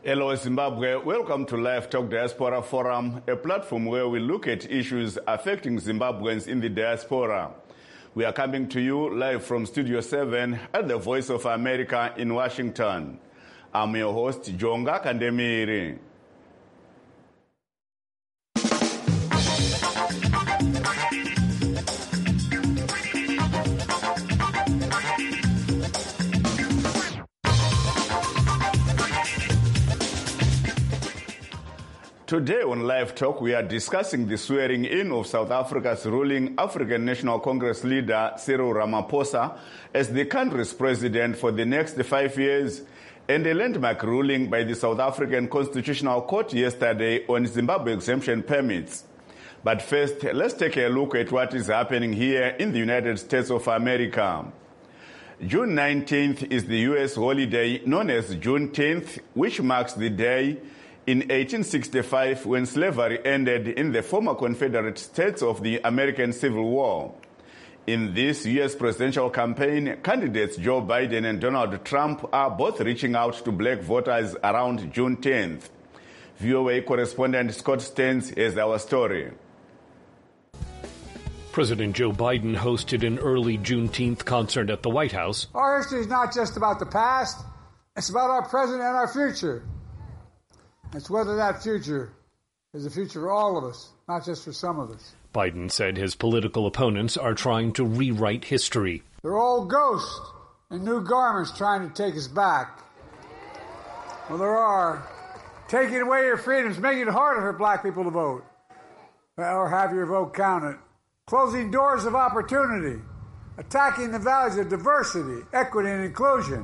Hello Zimbabwe, welcome to Live Talk Diaspora Forum, a platform where we look at issues affecting Zimbabweans in the diaspora. We are coming to you live from Studio 7 at the Voice of America in Washington. I'm your host, Jonga Kandemiri. Today on Live Talk, we are discussing the swearing in of South Africa's ruling African National Congress leader Cyril Ramaphosa as the country's president for the next 5 years, and a landmark ruling by the South African Constitutional Court yesterday on Zimbabwe exemption permits. But first, let's take a look at what is happening here in the United States of America. June 19th is the U.S. holiday known as Juneteenth, which marks the day in 1865, when slavery ended in the former Confederate States of the American Civil War. In this U.S. presidential campaign, candidates Joe Biden and Donald Trump are both reaching out to black voters around June 10th. VOA correspondent Scott Stearns has our story. President Joe Biden hosted an early Juneteenth concert at the White House. Our history is not just about the past, it's about our present and our future. It's whether that future is a future for all of us, not just for some of us. Biden said his political opponents are trying to rewrite history. They're old ghosts in new garments trying to take us back. Well, there are. Taking away your freedoms, making it harder for black people to vote, or have your vote counted. Closing doors of opportunity, attacking the values of diversity, equity, and inclusion.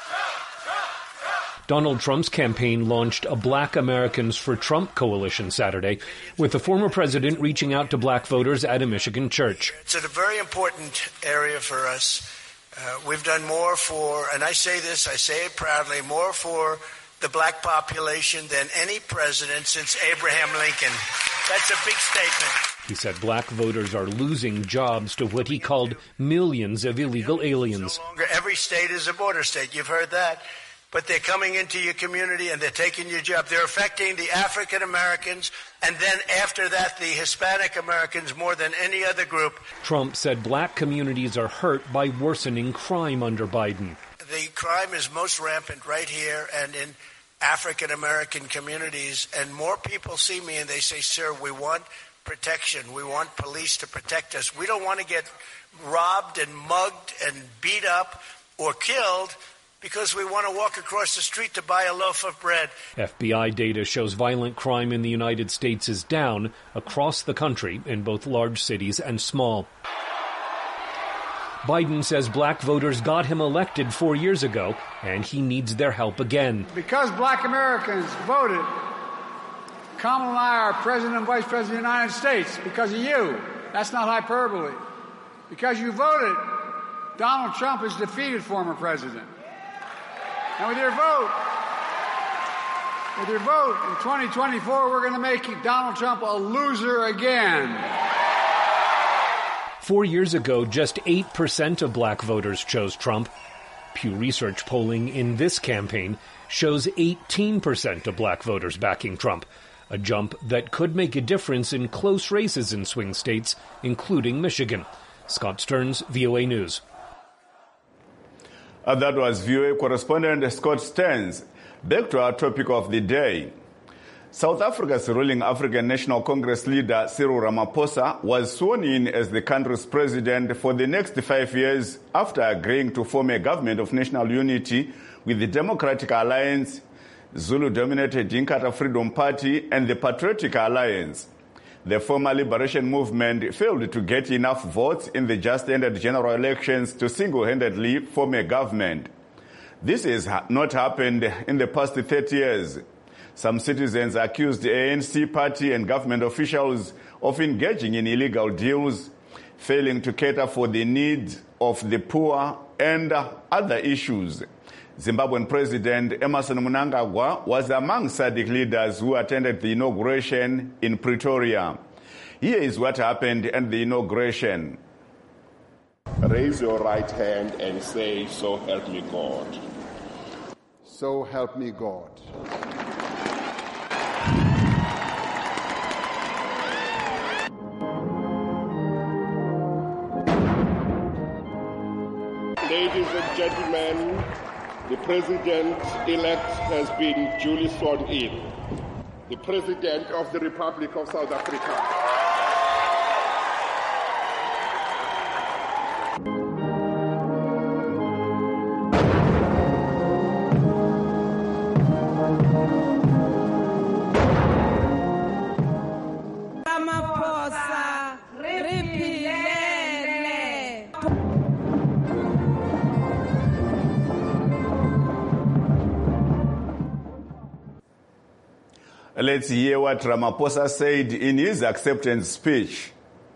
Donald Trump's campaign launched a Black Americans for Trump coalition Saturday, with the former president reaching out to black voters at a Michigan church. It's a very important area for us. We've done more for, and I say this, I say it proudly, more for the black population than any president since Abraham Lincoln. That's a big statement. He said black voters are losing jobs to what he called millions of illegal aliens. No longer every state is a border state. You've heard that. But they're coming into your community and they're taking your job. They're affecting the African Americans and then after that the Hispanic Americans more than any other group. Trump said black communities are hurt by worsening crime under Biden. The crime is most rampant right here and in African American communities, and more people see me and they say, sir, we want protection. We want police to protect us. We don't want to get robbed and mugged and beat up or killed because we want to walk across the street to buy a loaf of bread. FBI data shows violent crime in the United States is down across the country in both large cities and small. Biden says black voters got him elected 4 years ago, and he needs their help again. Because black Americans voted, Kamala and I are President and Vice President of the United States because of you. That's not hyperbole. Because you voted, Donald Trump is defeated former president. And with your vote in 2024, we're going to make Donald Trump a loser again. 4 years ago, just 8% of black voters chose Trump. Pew Research polling in this campaign shows 18% of black voters backing Trump, a jump that could make a difference in close races in swing states, including Michigan. Scott Stearns, VOA News. That was VOA correspondent Scott Stearns. Back to our topic of the day. South Africa's ruling African National Congress leader Cyril Ramaphosa was sworn in as the country's president for the next 5 years after agreeing to form a government of national unity with the Democratic Alliance, Zulu-dominated Inkatha Freedom Party, and the Patriotic Alliance. The former liberation movement failed to get enough votes in the just-ended general elections to single-handedly form a government. This has not happened in the past 30 years. Some citizens accused the ANC party and government officials of engaging in illegal deals, failing to cater for the needs of the poor and other issues. Zimbabwean President Emmerson Mnangagwa was among SADC leaders who attended the inauguration in Pretoria. Here is what happened at the inauguration. Raise your right hand and say, "So help me God." So help me God. Ladies and gentlemen, the President-elect has been duly sworn in. The President of the Republic of South Africa. Let's hear what Ramaphosa said in his acceptance speech.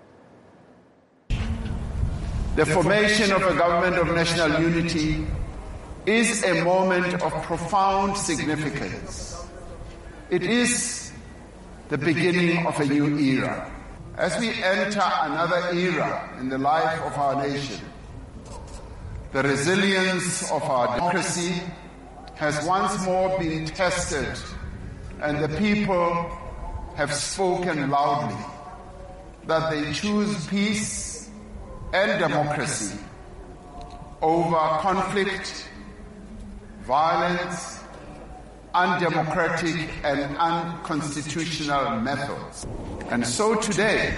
The formation of a government of national unity is a moment of profound significance. It is the beginning of a new era. As we enter another era in the life of our nation, the resilience of our democracy has once more been tested, and the people have spoken loudly that they choose peace and democracy over conflict, violence, undemocratic and unconstitutional methods. And so today,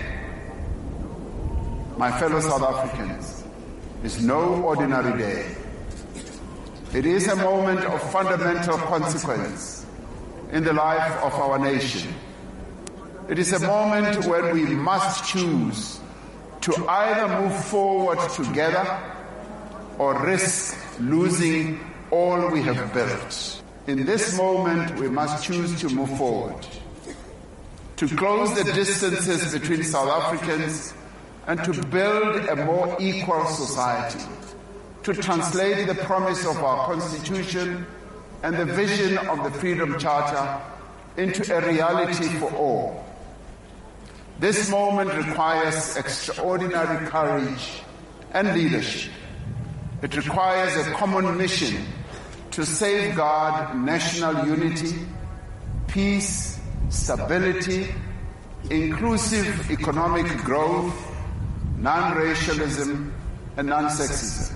my fellow South Africans, is no ordinary day. It is a moment of fundamental consequence in the life of our nation. It is a moment when we must choose to either move forward together or risk losing all we have built. In this moment, we must choose to move forward, to close the distances between South Africans and to build a more equal society, to translate the promise of our Constitution and the vision of the Freedom Charter into a reality for all. This moment requires extraordinary courage and leadership. It requires a common mission to safeguard national unity, peace, stability, inclusive economic growth, non-racialism, and non-sexism.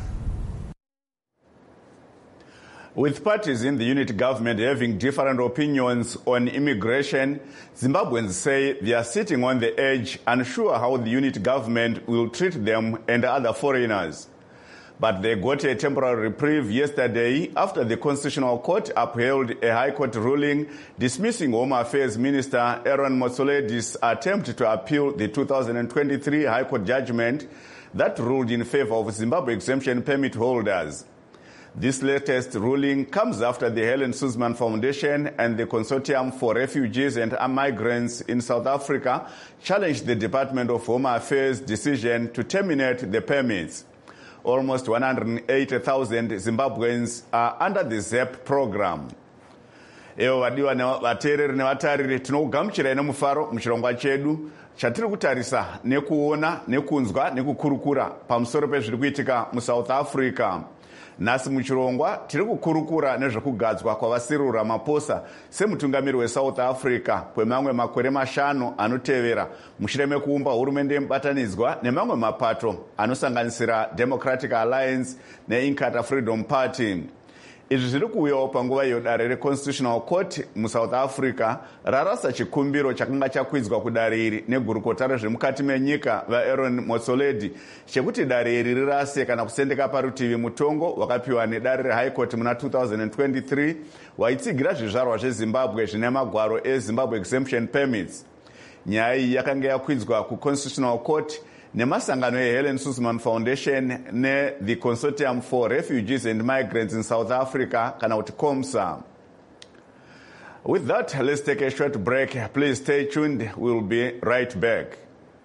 With parties in the unit government having different opinions on immigration, Zimbabweans say they are sitting on the edge, unsure how the unit government will treat them and other foreigners. But they got a temporary reprieve yesterday after the Constitutional Court upheld a High Court ruling dismissing Home Affairs Minister Aaron Motsoaledi's attempt to appeal the 2023 High Court judgment that ruled in favor of Zimbabwe exemption permit holders. This latest ruling comes after the Helen Suzman Foundation and the Consortium for Refugees and Migrants in South Africa challenged the Department of Home Affairs' decision to terminate the permits. Almost 180,000 Zimbabweans are under the ZEP program. Evo vadiwa vateereri nevatariri tinokugamuchirai nemufaro muchirongwa chedu chatiri kutarisa nekuona nekunzwa nekukurukura pamusoro pezviri kuitika muSouth Africa. Nhasi muchirongwa tiri kukurukura nezvekugadzwa kwavaCyril Ramaphosa semutungamiri weSouth Africa kwemamwe makore 5 anotevera mushure mekuumba hurumende yemubatanidzwa nemamwe mapato anosanganisira Democratic Alliance neInkatha Freedom Party. Izvi zviri kuuyawo panguva iyo dare reConstitutional Court muSouth Africa rarasa chikumbiro chakanga chakwidzwa kudare iri negurukota rezvemukati menyika vaAaron Motsoaledi chekuti dare iri rirase kana kusendeka parutivi mutongo wakapiwa nedare reHigh Court muna 2023 waitsigira zvizvarwa zveZimbabwe zvine magwaro eZimbabwe exemption permits. Nyaya iyi yakanga yakwidzwa kuConstitutional Court nemasangano eHelen Suzman Foundation ne-the Consortium for Refugees and Migrants in South Africa, kana kuti COMSA. With that, let's take a short break. Please stay tuned. We'll be right back.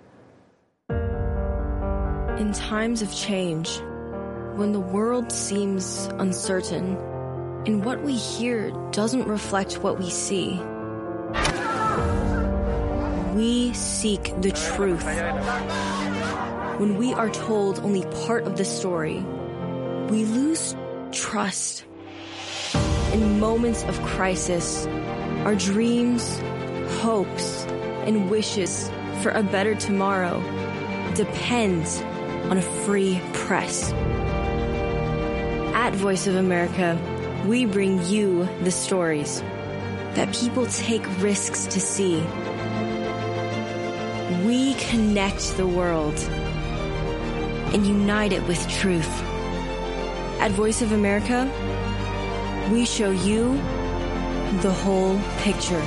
In times of change, when the world seems uncertain and what we hear doesn't reflect what we see, we seek the truth. When we are told only part of the story, we lose trust. In moments of crisis, our dreams, hopes, and wishes for a better tomorrow depend on a free press. At Voice of America, we bring you the stories that people take risks to see. We connect the world and unite it with truth. At Voice of America, we show you the whole picture.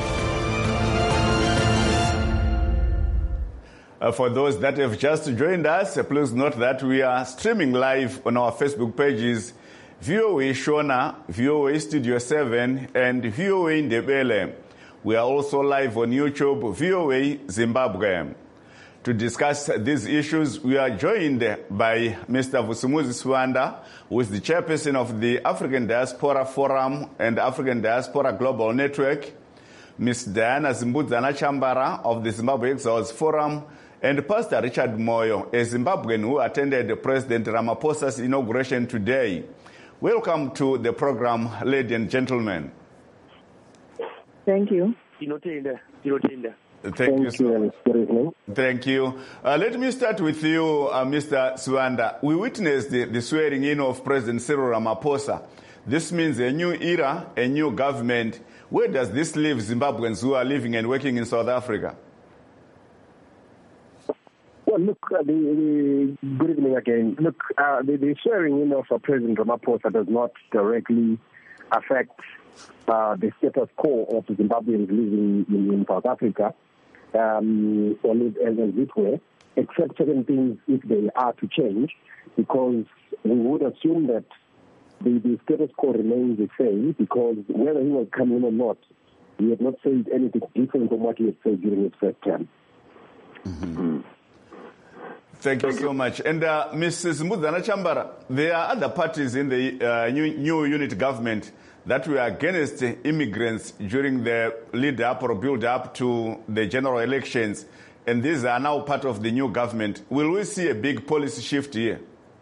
For those that have just joined us, please note that we are streaming live on our Facebook pages, VOA Shona, VOA Studio 7, and VOA Ndebele. We are also live on YouTube, VOA Zimbabwe. To discuss these issues, we are joined by Mr. Vusumuzi Siwanda, who is the chairperson of the African Diaspora Forum and African Diaspora Global Network, Ms. Diana Zimbudzana Chambara of the Zimbabwe Exiles Forum, and Pastor Richard Moyo, a Zimbabwean who attended President Ramaphosa's inauguration today. Welcome to the program, ladies and gentlemen. Thank you. Thank you so much. Thank you. Let me start with you, Mr. Siwanda. We witnessed the swearing in of President Cyril Ramaphosa. This means a new era, a new government. Where does this leave Zimbabweans who are living and working in South Africa? Well, look, good evening again. Look, the swearing in of President Ramaphosa does not directly affect the status quo of Zimbabweans living in South Africa, as it were, except certain things if they are to change, because we would assume that the status quo remains the same, because whether he was coming or not, he had not said anything different from what he had said during his first term. Mm-hmm. Thank you so much. And Mrs. Mudana Chambara, there are other parties in the new unit government that were against immigrants during the lead-up or build-up to the general elections, and these are now part of the new government. Will we see a big policy shift here?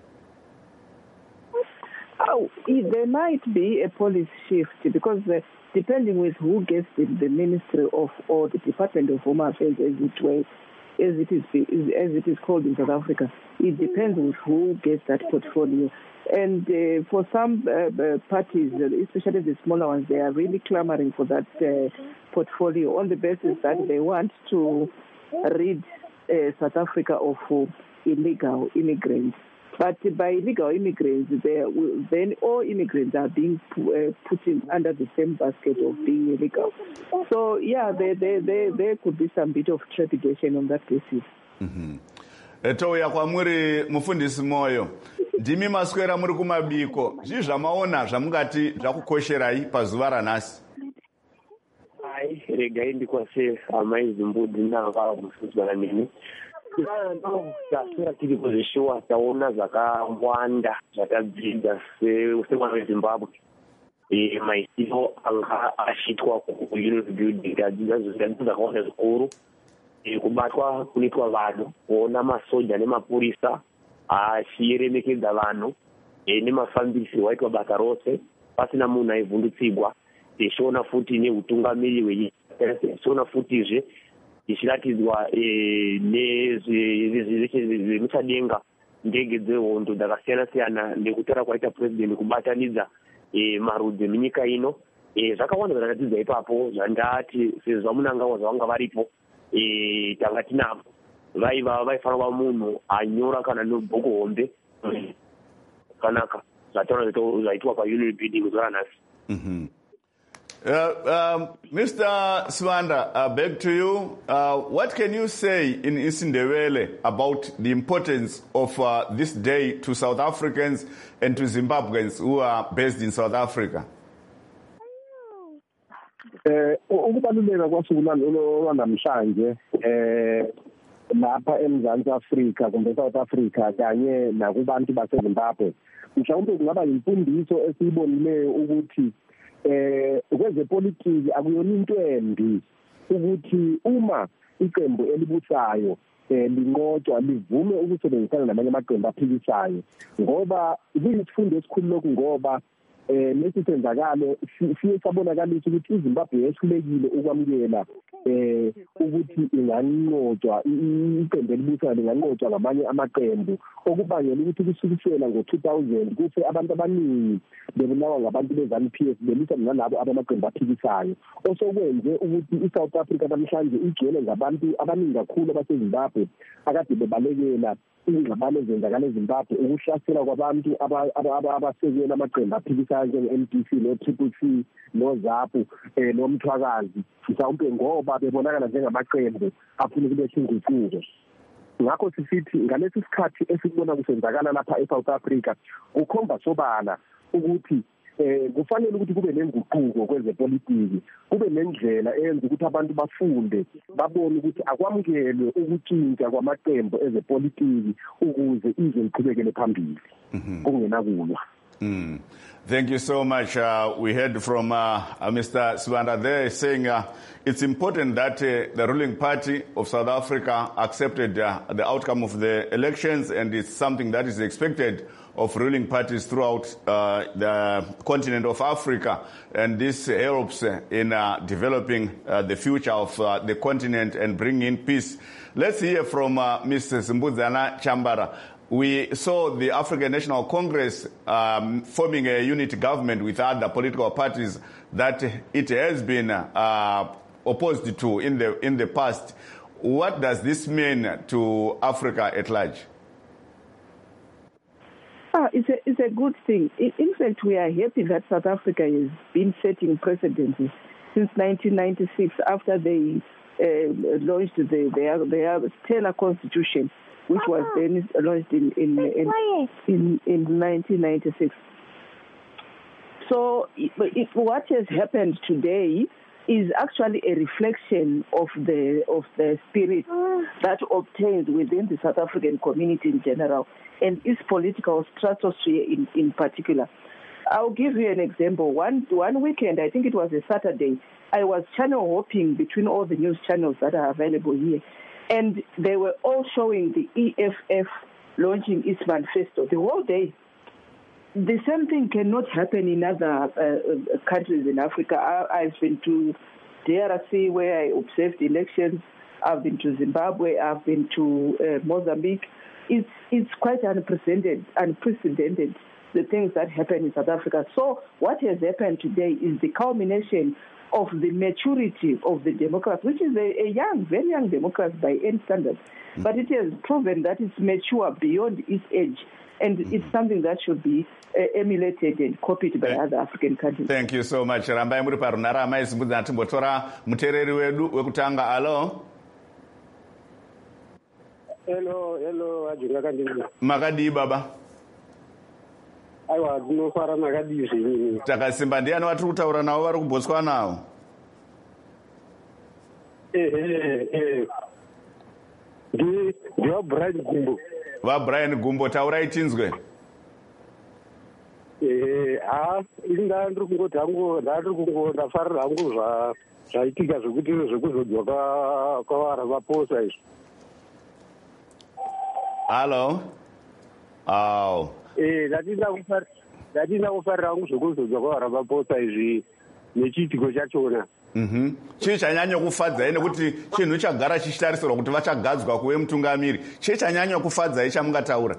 Oh, there might be a policy shift, because depending with who gets the Ministry of or the Department of Home Affairs, as it is called in South Africa, it depends on who gets that portfolio. And for some parties, especially the smaller ones, they are really clamoring for that portfolio on the basis that they want to rid South Africa of illegal immigrants. But by illegal immigrants, then all immigrants are being put in under the same basket of being illegal. So, yeah, there could be some bit of trepidation on that basis. Mm-hmm. Toya kwa muri mufundisi Moyo, ndimi maswera muri kumabiko, zvamaona zvamungati zvakukosherai pazuva ranhasi? Ai, regai ndikwase amai Zimbudzi nava mufundzana neni. Taswera tiri kuzvishuwa taona zvakawanda zvakadzidza semwana weZimbabwe. Maitiro anga ashitwa ku-unity building adzidza zvakawanda zvikuru. Kubatwa kunoitwa vanhu, kuona masoja nemapurisa achiremekedza vanhu nemafambisi waitwa basa rose pasina munhu aivhundutsigwa. Tichiona futi neutungamiri hwenyika, tichiona futizve ichiratidzwa nezvemuchadenga ndege dzehondo dzakasiyana-siyana nekutaura kwaita president kubatanidza marudzi emunyika ino. Zvakawanda zvakatidza ipapo zvandati sezvamunangawa zvavanga varipo tanga tinavo vaifanira kuva munhu anyora kana nobhuku hombe kanaka zvaitwa paunity building zuva ranhasi. Mr. Siwanda, back to you. What can you say in Isindebele about the importance of this day to South Africans and to Zimbabweans who are based in South Africa? Ukubaluleka kwasuku lwanamhlanje lapha eMzantsi Afrika kumbe South Africa kanye nakubantu baseZimbabwe, mhlawumbe kungaba yimfundiso esiyibonileyo ukuthi kwezepolitiki akuyona into embi ukuthi uma iqembu elibusayo linqotshwa livume ukusebenzisana namanye amaqembu aphikisayo, ngoba kuyisifundo esikhulu lokhu, ngoba nesisenzakalo siye sabonakalisa ukuthi iZimbabwe yehlulekile ukwamukela ukuthi inganqotshwa iqembu elibusayo linganqotshwa ngamanye amaqembu okubangela ukuthi kusukisela ngo-2000 kufe abantu abaningi bebulawa ngabantu be-ZANU-PF belisa nalabo abamaqembu aphikisayo osokwenze ukuthi i-South Africa namhlanje igcwele ngabantu abaningi kakhulu abaseZimbabwe akade bebalekela ingxabano ezenzakala eZimbabwe ukuhlasela kwabantu abasekela amaqembu aphikisayo njenge-MDC no-Triple C no-ZAPU nomthwakazi mhlawumbe ngoba bebonakala njengamaqembu afuna ukuletha inguquko. Ngakho sisithi ngalesi sikhathi esikubona kusenzakala lapha eSouth Africa kukhomba sobala ukuthi kufanele ukuthi kube nenguquko kwezepolitiki, kube nendlela eyenza ukuthi abantu bafunde babone ukuthi akwamukelwe ukutshintsha kwamaqembu ezepolitiki ukuze izwe liqhubekele phambili kungenakulwa. Thank you so much. We heard from Mr. Sibanda there saying it's important that the ruling party of South Africa accepted the outcome of the elections, and it's something that is expected of ruling parties throughout the continent of Africa, and this helps in developing the future of the continent and bringing in peace. Let's hear from Mrs. Mbudzana Chambara. We saw the African National Congress forming a unity government with other political parties that it has been opposed to in the past. What does this mean to Africa at large? It's a good thing. In fact, we are happy that South Africa has been setting precedents since 1996 after they launched their stellar constitution, which was then launched in 1996. So what has happened today is actually a reflection of the spirit that obtains within the South African community in general and its political stratosphere in particular. I'll give you an example. One weekend, I think it was a Saturday, I was channel hopping between all the news channels that are available here, and they were all showing the EFF launching its manifesto the whole day. The same thing cannot happen in other countries in Africa. I've been to DRC where I observed elections. I've been to Zimbabwe. I've been to Mozambique. It's quite unprecedented, the things that happen in South Africa. So what has happened today is the culmination of the maturity of the Democrats, which is a young, very young Democrat by any standards. But it has proven that it's mature beyond its age. And it's something that should be emulated and copied by other African countries. Thank you so much. Rambai muri parunara maizibudza timbotora mutereri wedu wekutanga. Alo. Hello, ajunga kandini. Makadi baba. Aiwa, dzinofara makadi zvinyi. Takasimba ndiani watiri kutaura nawo vari kuBotswana nawo? Ndiwa Brian Gumbo. Brian Gumbo, taurai tinzwe. Ndiri kungoti hangu ndafarira hangu zvaitika zvekuti zvekuzodzwa kwavarapaposa izvi. Hello. ndatinda kufarira hangu zvekuzodzwa kwavarapaposa izvi nechiitiko chachona. Chii chanyanya kufadzai nekuti chinhu chagara chichitarisirwa kuti vachagadzwa kuve mutungamiri. Chii chanyanya kufadzai chamungataura?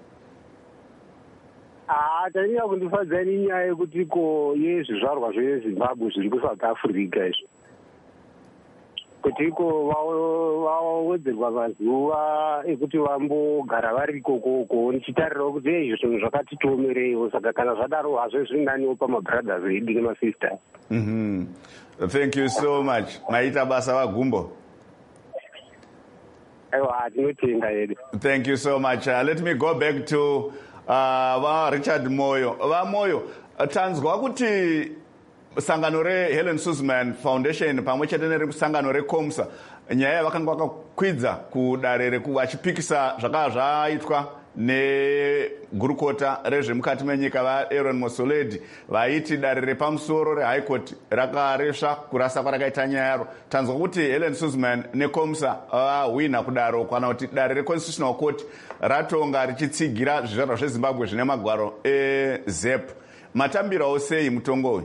Chanyanya kundifadzai nenyaya yekuti ko yezvizvarwa zveZimbabwe zviri kuSouth Africa izvi. Kuti iko vawedzerwa mazuva ekuti vambogara vari ikoko nichitarirawo kuti izvo zvinhu zvakati tiomereiwo, saka kana zvadaro hazvo zvinaniwo pamabrothers edu nemasisters. Thank you so much. Maita basa vaGumbo. Thank you so much. Let me go back to Richard Moyo. Moyo, tanzwa kuti sangano Helen Suzman Foundation pamwe chete nesangano reCOMSA nyaya vakanga vakakwidza kudare vachipikisa zvakanga zvaitwa negurukota rezvemukati menyika vaAaron Mosoledi vaiti dare repamusoro reHigh Court rakaresva kurasa kwarakaita nyaya yaro. Tanzwa kuti Helen Suzman neCOMSA vahwina kudaro kana kuti dare reConstitutional Court ratonga richitsigira zvizvarwa zveZimbabwe zvine magwaro eZEP. matambirawo sei mutongoyo?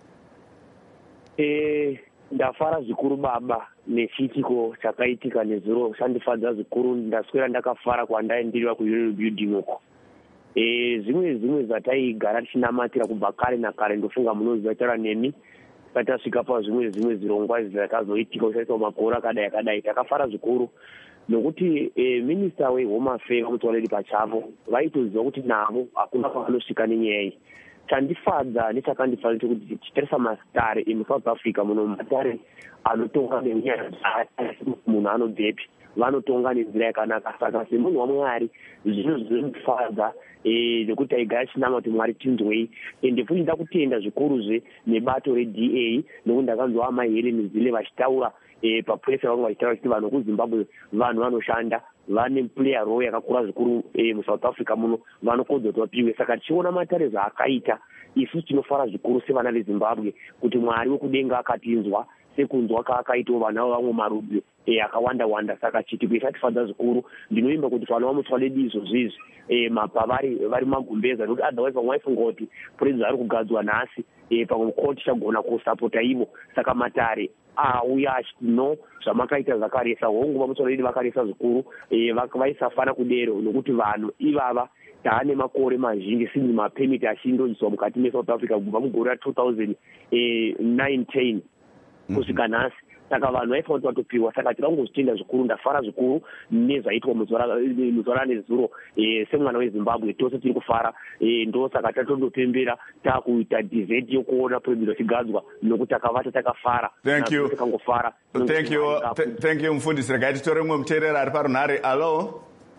Ndafara zvikuru baba nechiitiko chakaitika nezuro chandifadza zvikuru. Ndaswera ndakafara kwandaendirwa kuunion building uko. Zvimwe zvataigara tichinamatira kubva kare nakare, ndofunga munoziva taura nemi patasvika pazvimwe zvirongwa zvakazoitika uchaita makore akadai takafara zvikuru nokuti minista wehome affairs Mutsoaledi pachavo vaitoziva kuti navo hakuna pavanosvika nenyaya iyi. Chandifadza nechakandifadza chekuti tichitarisa masitare emuSouth Africa muno, matare anotonga nenyaya munhu anobvepi vanotonga nenzira yakanaka. Saka semunhu waMwari zvinondifadza nekuti taigara chinama kuti Mwari tinzwei. Ende futi nda kutenda zvikuruzve nebato reDA nokuti ndakanzwa amaHelen Zille vachitaura papresa vangu vachitaura kuti vanhu kuZimbabwe vanhu vanoshanda, vane player role yakakura zvikuru muSouth Africa muno, vanokodzwa kuti vapiwe. Saka tichiona matare zvaakaita isu tinofara zvikuru sevana veZimbabwe kuti Mwari wekudenga akatinzwa sekunzwa kaakaitawo vana vamwe marudzi akawanda. Saka chitiko chatifadza zvikuru. Ndinoimba kuti vana vaMutsoaledi izvozvizvi vari magumbeza nokuti otherwise vamwaifunga kuti purezi ari kugadzwa nhasi pamwe koti chagona kusapota ivo. Saka matare auya achiti no, zvamakaita zvakaresa hongu. vaMutsoaledi vakaresa zvikuru, vaisafana kudero nokuti vanhu ivava taane makore mazhinji sinzi mapemiti achindonzwa mukati meSouth Africa kubva mugore ra2009-10 kusvika nhasi. Saka vanhu vaifanira kuti vatopiwa. Saka tirangozvitenda zvikuru. Ndafara zvikuru nezvaitwa muzora nezuro semwana weZimbabwe. Tose tiri kufara, ndo saka tatondopembera takuita dessert yokuona purezidenti achigadzwa nokuti takavata takafara. Thank you. Takangofara. Thank you mufundisi. Regai titore mumwe muteereri ari parunhare. Allo.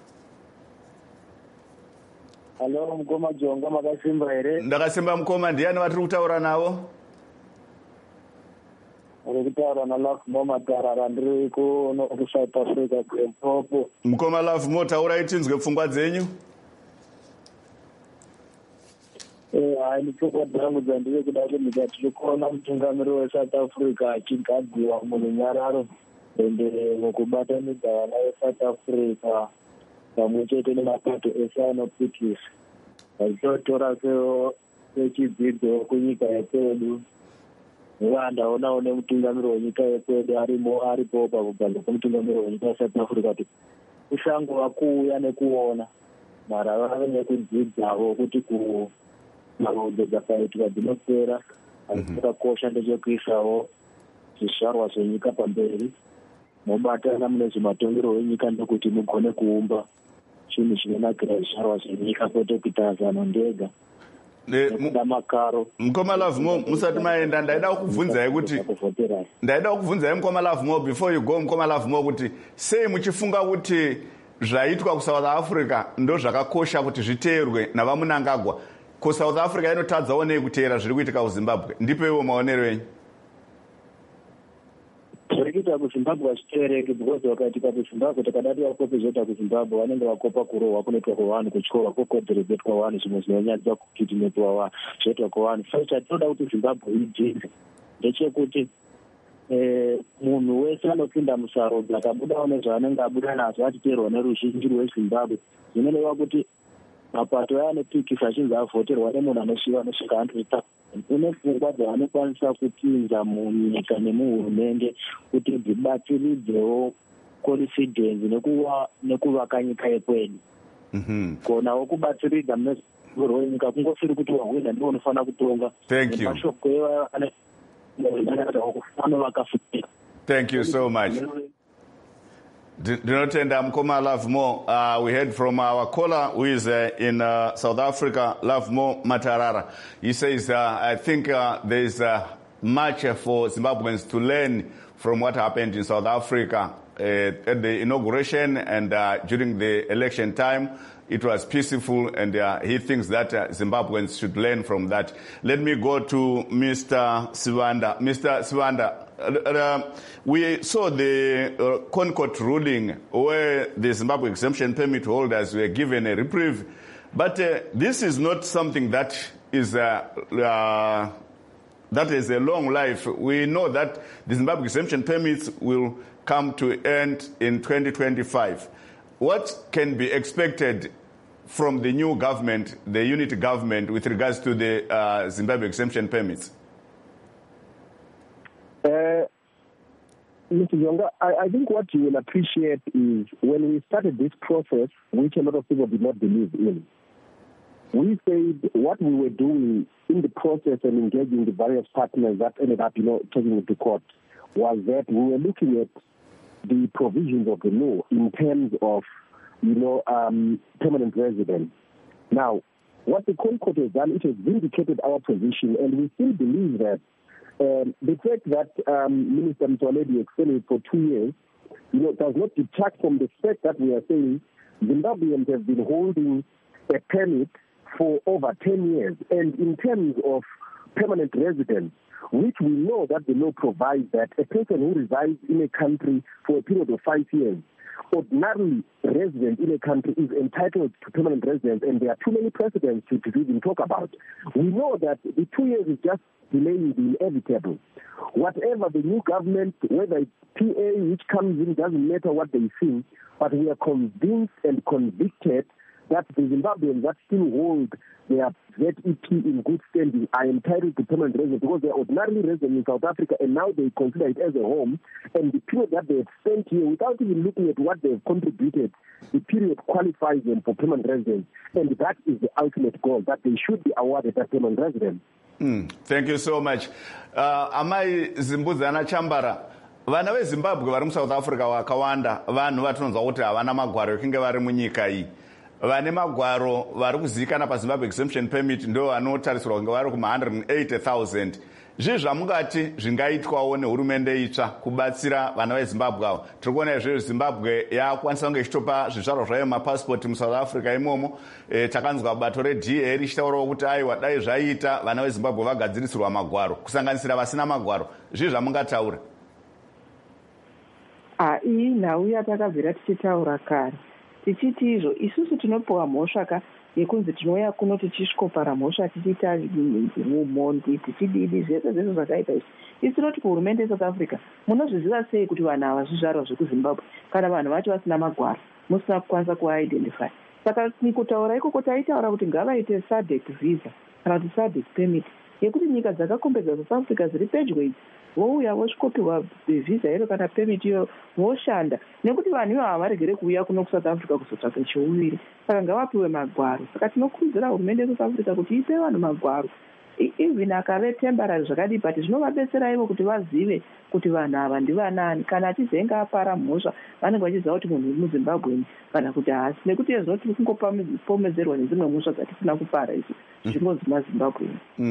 Allo, mukoma Jonga, makasimba here? Ndakasimba mukoma. Ndiani vatiri kutaura navo? Uri kutaura naLove Mo Matarara, ndiri kuno kuSouth Africa kuLimpopo. Mukoma Love Mo, taurai tinzwe pfungwa dzenyu. Hai, pfungwa dzangu dzandiri kuda kuti tiri kuona mutungamiri weSouth Africa achigadziwa murunyararo ende mukubatanidza vana veSouth Africa pamwe chete nemapato ese anopikisa vachitotora sechidzidzo kunyika yekwedu. Ndaonawo nemutungamiri wenyika yekwedu aripo pakugadzwa kwemutungamiri wenyika yeSouth Africa kuti kushangova kuuya nekuona mara vave nekudzidzawo kuti kumarudzi dzakaitika dzinopera. Asi chakakosha ndechekuisawo zvizvarwa zvenyika pamberi, mobatana mune zvematongero wenyika ndokuti mugone kuumba chinhu chinonakira zvizvarwa zvenyika kwete kuita zano ndega. Mukoma Love Mo, musati maenda ndaida kukubvunzai Mukoma Love Mo, before you go Mukoma Love Mo, kuti sei muchifunga kuti zvaitwa kuSouth Africa ndo zvakakosha kuti zviteerwe navaMunangagwa, ko South Africa inotadzawo nei kuteera zviri kuitika kuZimbabwe? Ndipewo maonero enyu. Zviri kuitika kuZimbabwe hazviteereki because wakaitika kuZimbabwe takadati vakopi zvoita kuZimbabwe vanenge vakopa kurohwa kunoitwa kwavanhu, kutyora kwokodheredzetwa vanhu, zvimwe zvinonyadzisa kukidinetwa vanhu zvoitwa kwavanhu. Saka chatinoda kuti Zimbabwe ijinze ndechekuti munhu wese anopinda musarodzi akabudawo nezvaanenge abuda nazvo achiteerwa neruzhinji rweZimbabwe. Zvinoreva kuti mapato aya anopikisa achinzi avhoterwa nemunhu anosvika 100,000 une pfungwa dzaanokwanisa kupinza munyika nemuhurumende kuti dzibatsiridzewo confidence nekuvaka nyika yekwedu. Konawo kubatsiridza mune rwenyika kungosiri kuti wahwina ndiwo unofanira kutonga. Mashoko anovakufanira. Thank you so much. Dinotenda Mukoma Love Mo. We heard from our caller who is in South Africa, Love Mo Matarara. He says, I think there is much for Zimbabweans to learn from what happened in South Africa at the inauguration and during the election time. It was peaceful, and he thinks that Zimbabweans should learn from that. Let me go to Mr. Sibanda. Mr. Sibanda, we saw the CONCORT ruling where the Zimbabwe exemption permit holders were given a reprieve, but this is not something that is a long life. We know that the Zimbabwe exemption permits will come to end in 2025. What can be expected from the new government, the unity government, with regards to the Zimbabwe exemption permits? Mr. Jonga, I think what you will appreciate is when we started this process, which a lot of people did not believe in, we said what we were doing in the process and engaging the various partners that ended up, taking it to court, was that we were looking at the provisions of the law in terms of, permanent residence. Now, what the court has done, it has vindicated our position, and we still believe that the fact that Minister Mtsoaledi extended for 2 years, does not detract from the fact that we are saying Zimbabweans have been holding a permit for over 10 years. And in terms of permanent residence, which we know that the law provides that a person who resides in a country for a period of 5 years, ordinarily resident in a country, is entitled to permanent residence, and there are too many precedents to even talk about. We know that the 2 years is just delaying the inevitable. Whatever the new government, whether it's PA which comes in, doesn't matter what they think, but we are convinced and convicted that the Zimbabweans that still hold their ZEP in good standing are entitled to permanent residence because they are ordinarily resident in South Africa, and now they consider it as a home. And the period that they have spent here, without even looking at what they have contributed, the period qualifies them for permanent residence. And that is the ultimate goal, that they should be awarded that permanent residence. Thank you so much. Amai Zimbudzana Chambara, vana veZimbabwe vari muSouth Africa vakawanda vanhu vatinonzwa kuti havana magwaro ekunge vari munyika iyi. Vane magwaro vari kuzivikanwa paZimbabwe exemption permit ndo vanotarisirwa kunge vari kuma 180,000. Zvizvi zvamungati zvingaitwawo nehurumende itsva kubatsira vana veZimbabwe ava. Tiri kuona izvezvo Zimbabwe yakwanisa kunge ichitopa zvizvarwa zvayo mapasipoti muSouth Africa imomo. Takanzwa bato reDA richitaurawo kuti aiwa dai zvaita vana veZimbabwe vagadzirisirwa magwaro kusanganisira vasina magwaro. Zvizvi zvamungataura. Iyi nhau yatakabvira tichitaura kare. Tichiti izvo isusu tinopiwa mhosva yekunzi tinouya kuno tichisvikopara mhosva tichiita umhondi tichididi zvese zvese zvakaita izvi. Isi tinoti kuhurumende yeSouth Africa munozviziva sei kuti vanhu ava zvizvarwa zvekuZimbabwe kana vanhu vacho vasina magwaro musina kukwanisa kuaidentify. Saka kutaura ikoko taitaura kuti ngavaite SADC visa kana kuti SADC permit yekuti nyika dzakakomberedza South Africa dziri pedyo idzi vouya vosvikopiwa visa iro kana permit iyo voshanda, nekuti vanhu ivo havaregere kuuya kuno kuSouth Africa kuzotsvaka chiuviri. Saka ngavapiwe magwaro. Saka tinokurudzira hurumende yeSouth Africa kuti ipe vanhu magwaro, even akave temporary zvakadii, but zvinovabetsera ivo kuti vazive kuti vanhu ava ndivanani. Kana achizenge apara mhosva vanenge vachiziva kuti munhu muZimbabwe kana kuti haasi, nekuti ezvo tiri kungopomedzerwa nedzimwe mhosva dzatisina kupara izvi zvinonzi maZimbabwe.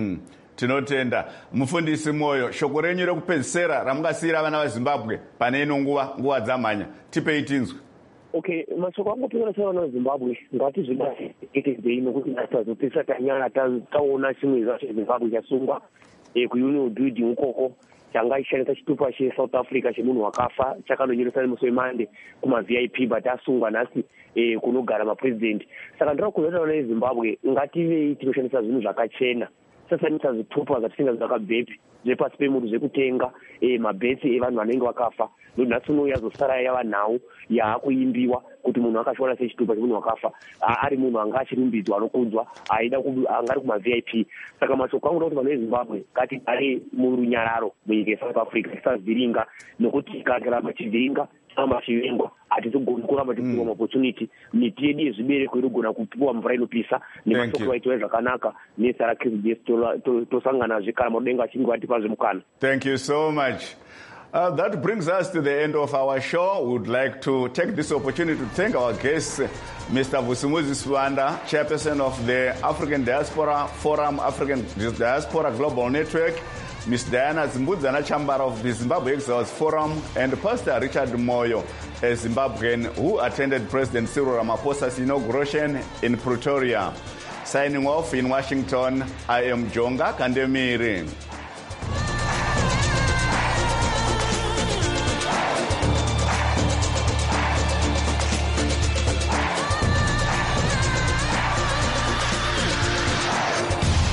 Tinotenda. Mufundisi Moyo, shoko renyu rekupedzisira ramungasiyira vana veZimbabwe pane ino nguva dzamhanya, tipei tinzwe. Okay, mashoko angu tinoona vana veZimbabwe ngatizvibaitei nokuti ngatazopisa tanyara taona chimwe cheZimbabwe chasungwa kuunion building ukoko changa ishandisa chitupa cheSouth Africa chemunhu wakafa chakanonyoresa nemusi wemande kuma-VIP but asungwa nhasi kunogara mapresident. Saka ndira kuzoita vana veZimbabwe ngativei tinoshandisa zvinhu zvakachena. Sasanisa zvitupa zvatisinga zvakabhepi zvepasi pemutu zvekutenga mabheti evanhu vanenge vakafa. Nhasi uno yazosara yava nhau yaakuimbiwa kuti munhu akashona sechitupa chemunhu wakafa ari munhu anga achirumbidzwa anokudzwa angari kuma-VIP. Saka mashoko angu kuti vanhu veZimbabwe ngatigare murunyararo munyika yeSouth Africa tisavhiringa, nokuti tikaramba chivhiringa tinoramba chivengwa. Hatizogoni kuramba tipiwa maopportunity. Miti yedu yezvibereko inogona kupiwa mvura inopisa nemashoko vaitiwa zvakanaka nesara KZBS tosanganazve kana madenga achinge vatipa zvemukana. Thank you so much. That brings us to the end of our show. We would like to take this opportunity to thank our guests, Mr. Vusimuzi Swanda, chairperson of the African Diaspora Forum, African Diaspora Global Network, Ms. Diana Zimbudzana Chambara of the Zimbabwe Exiles Forum, and Pastor Richard Moyo, a Zimbabwean who attended President Cyril Ramaphosa's inauguration in Pretoria. Signing off in Washington, I am Jonga Kandemiri.